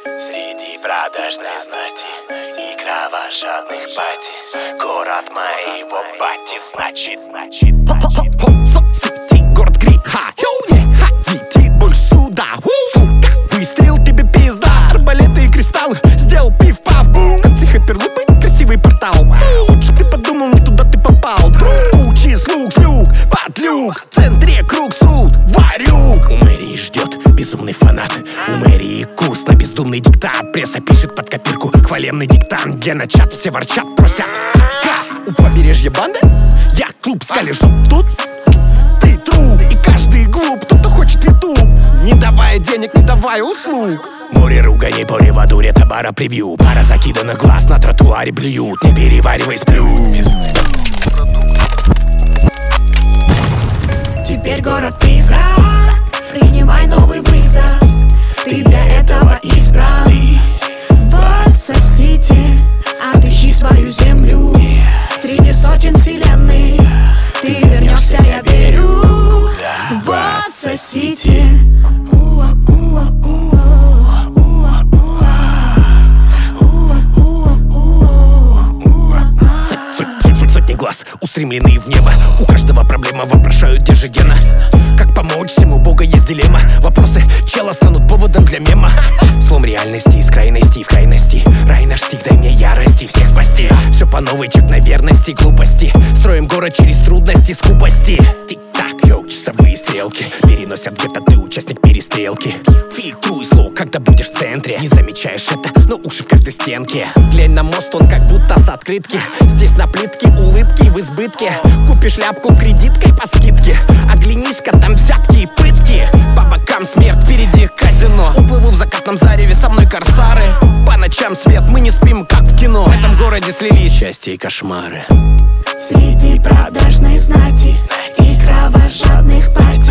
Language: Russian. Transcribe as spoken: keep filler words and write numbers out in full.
Среди продажной знати и кровожадных пати, город моего бати, значит, значит, значит. Соцсети, город греха, не ходите больше сюда. Сука, выстрел, тебе пизда. Арбалеты и кристаллы, сделал пиф-паф, бум. Концы хайперлупы, красивый портал. Лучше ты подумал, не туда ты попал. Учи слуг, слюг, подлюк. В центре круг суд, варюк. У мэрии ждет безумный фанат, у мэрии курс на бездумный диктат. Пресса пишет под копирку хвалебный диктант. Геночат, все ворчат, просят. У побережья банда, я клуб, скалишь зуб тут. Ты труп, и каждый глуп, кто-то хочет ютуб, не давая денег, не давая услуг. Море ругани по ревадуре, табара превью. Пара закиданных глаз на тротуаре блюют. Не переваривай, сплю. Теперь город призрак, принимай новый вызов. Ты для этого избран. Вот Сити, отыщи свою землю. Среди сотен вселенных ты вернешься, я верю. Вот Сити. Сотни глаз, устремленные в небо. У каждого проблема, вопрошают, где же Гена. Как помочь всему, Бога есть дилемма. Вопросы чела станут поводом для мема. Слом реальности из крайности в крайности. Рай наш стих, дай мне ярости всех спасти. Все по новой, чек на верности, глупости. Строим город через трудности, скупости. Тик-так, йоу, часовые стрелки переносят где-то, ты участник перестрелки. Фильтруй слог, когда будешь в центре. Не замечаешь это, но уши в каждой стенке. Глянь на мост, он как будто с открытки. Здесь на плитке улыбки в избытке. Купишь ляпку кредиткой по скидке. Оглянись-ка, там взятки и пытки. По бокам смерть, впереди казино. Уплыву в закатном зареве, со мной корсары. По ночам свет, мы не спим, как в кино. В этом городе слились счастье и кошмары. Среди продажной знати и кровожадных пати,